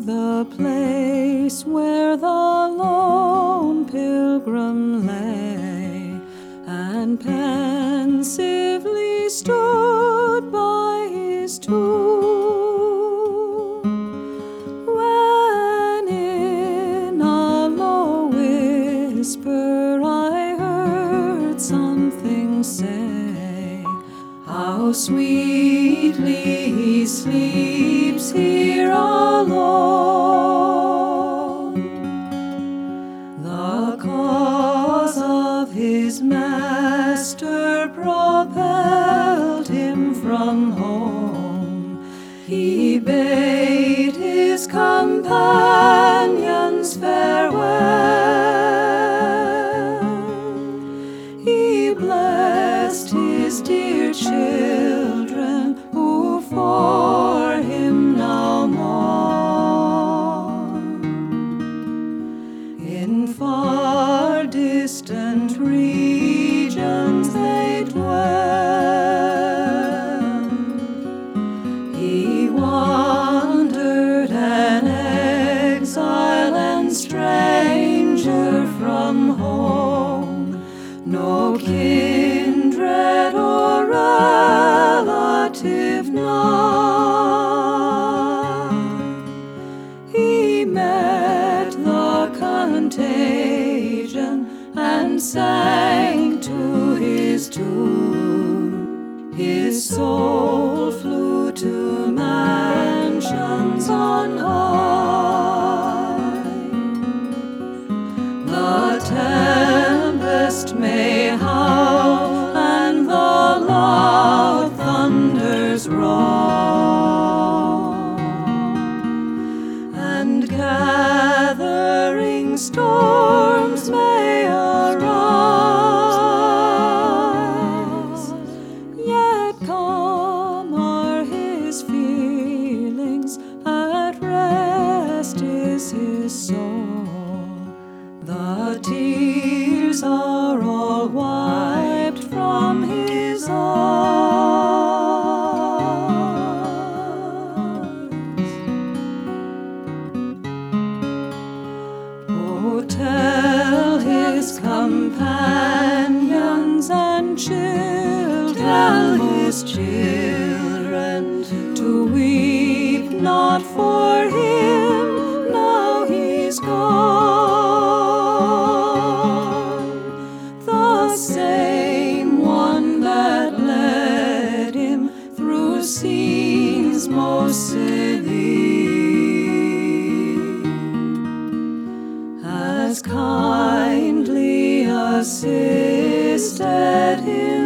the place where the lone pilgrim lay, and pensively stood by his tomb, when in a low whisper I heard something say, "How sweetly he sleeps here alone." The cause of his master propelled him from home. He bade his companions farewell. He blessed his dear children who for him now mourn. In far distant regions they dwell. He wandered an exile and stranger from home, no kindred or relative nigh. He met the contagion and sank to his tune. His soul flew to mansions on high. The tempest may howl and the loud thunders roar, and gathering storms may arise, yet calm are his feelings, at rest is his soul. The tears are all wiped from his eyes. Oh, tell his companions and children, tell his children to weep not for him, now he's gone. The same one that led him through scenes most severe has kindly assisted him